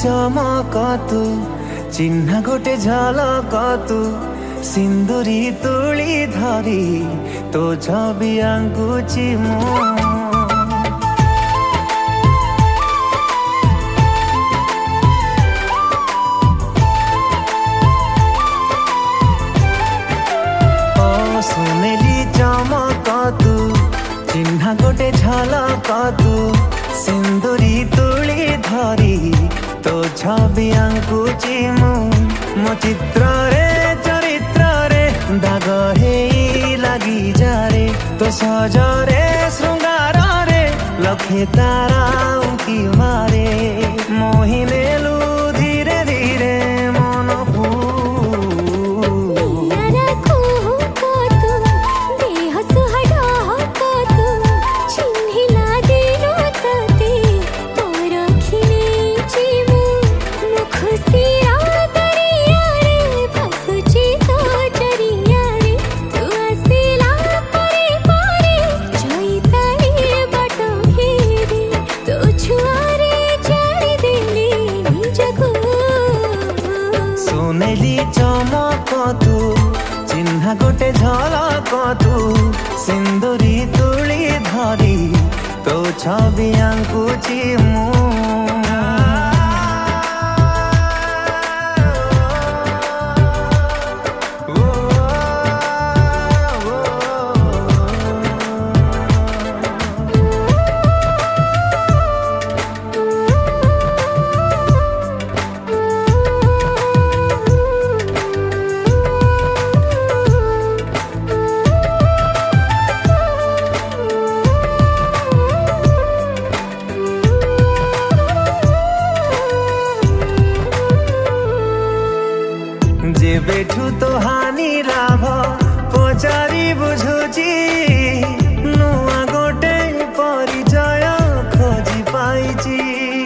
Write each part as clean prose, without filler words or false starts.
चमक तू चिन्ह गोटे झलक तू सिंदूरी तुली धरी तो छवि आंकुची मु सुनेली चमक तू चिन्ह गोटे झलक तू सिंदूरी तुली धरी तो छवि आंकुची मु मो चित्र रे दाग हेई लगी जारे तो सजरे श्रृंगार रे लखे तारा उंकी मारे मोहिनेलु धीरे धीरे मन को चमक तू चिन्ह गोटे झलक तू सिंदूरी तुली धरी तो छवि आंकुची मु जेबेठू तो हानि लाभ पचारि बुझुची नुआ गोटे परिचय खोजी पाइची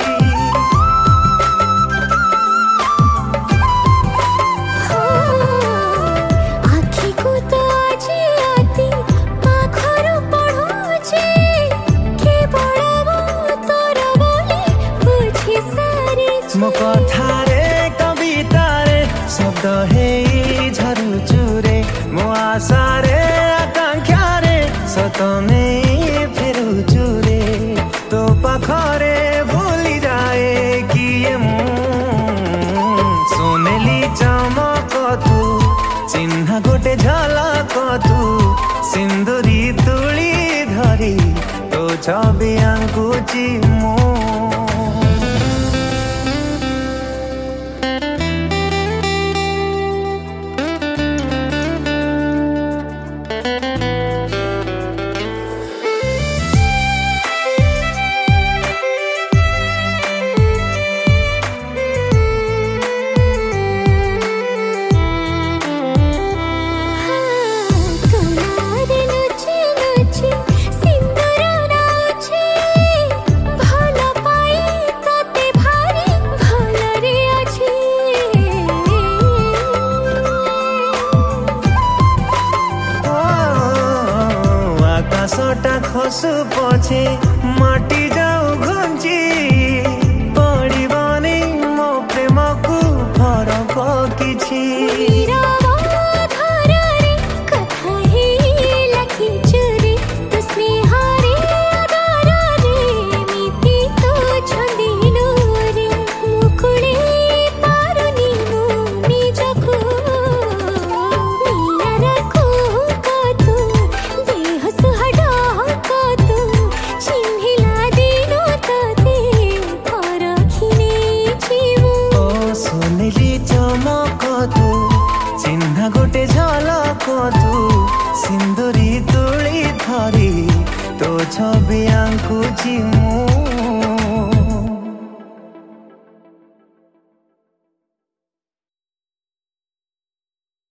आखि को तो आजी आती पाखरु पढुची के बडबो तोर बोली बुझी सारी मो कथा रे कविता रे शब्द हेई झरुचु रे मो आशा रे आकांक्षा रे सतने फेरुचु रे तो पाखरे भूली जाए किए मु सोनेली चमक तू चिन्ह गोटे झलक तू सिंदूरी तुली धरी तो छवि आंकुची मु आकाशटा खसु पछे माटी जाऊ घुंची पड़िबनी मो प्रेम को फरक किछि चमक तू चिन्ह गोटे झलक तू सिंदूरी तुली धरी तो छवि आंकुची मु।